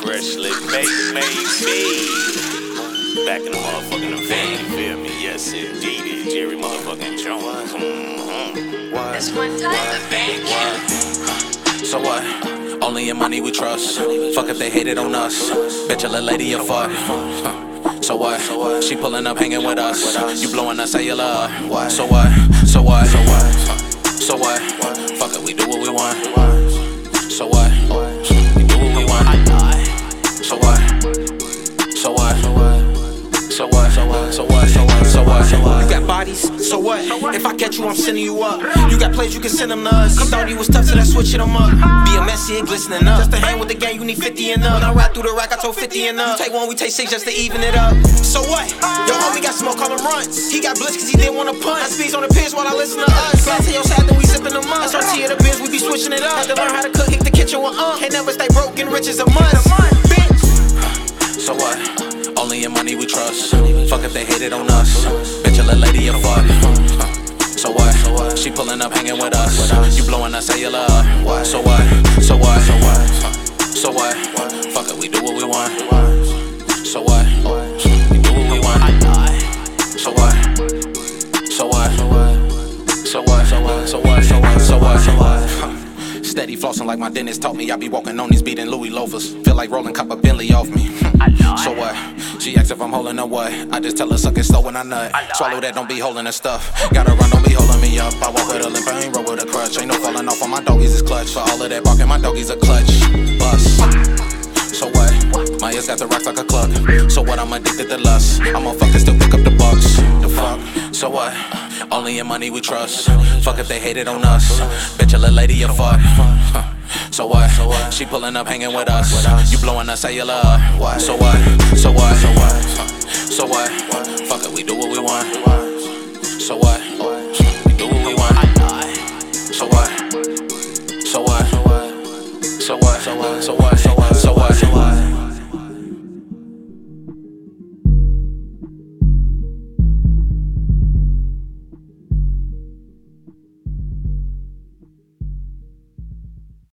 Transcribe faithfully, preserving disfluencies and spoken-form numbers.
Freshly baked, maybe. Back in the motherfucking event, you feel me? Yes, indeed. Jerry motherfucking Jones. Mm-hmm. This one time, the bank. So what? Only in money we trust. Fuck if they hated on us. Bitch, a little lady, a fuck. So what? She pulling up, hanging with us. You blowing us cellular. So what? So what? So what? So what? Fuck it, we do what we want. So what? We do what we want. So what? So what? So what? So what? So what? So what? So what? So what? You got bodies, so what? If I catch you, I'm sending you up. You got plays, you can send them to us. You thought he was tough, so that's switching them up. Be a messy and glistening up. Just to hang with the gang, you need fifty and up. When I ride through the rack, I told fifty and up. You take one, we take six just to even it up. So what? Yo, homie got smoke, call him runs. He got blitz cause he didn't want to punt. I speeds on the piss while I listen to us. Glad to your side, then we sipping them up. S R T of the biz, we be switching it up. Had to learn how to cook, hit the kitchen with uh. Can't never stay broke, and rich as a must. Bitch. So what? Only in money we trust. Fuck if they hated on us. Bitch, a little lady, a fuck. So what? She pulling up, hanging with us. You blowing us cellular. So what? So what? So what? So what? Fuck it, we do what we want. So what? We do what we want. So what? So what? So what? So what? So what? So what? So what? So what? Steady flossing like my dentist taught me. I be walking on these beating Louis loafers. Feel like rolling copper Bentley off me. So what? She asks if I'm holding her what? I just tell her suck it slow when I nut. Swallow that, don't be holding her stuff. Gotta run, don't be holding me up. I walk with a limp, I ain't roll with a crutch. Ain't no falling off on my doggies, is clutch. For all of that barking, my doggies a clutch. Bust. So what? My ears got the rocks like a cluck. So what? I'm addicted to lust. I'm a fucking still pick up the bucks. The fuck? So what? Only in money we trust. Fuck if they hated on us. Bitch, a little lady, a fuck. So what? She pulling up, hanging with us. You blowing us cellular. So what? So what? So what? So what? Fuck it, we do what we want. So what? We do what we want. So what? So what? So what? So what? So what? So what? So what? So what?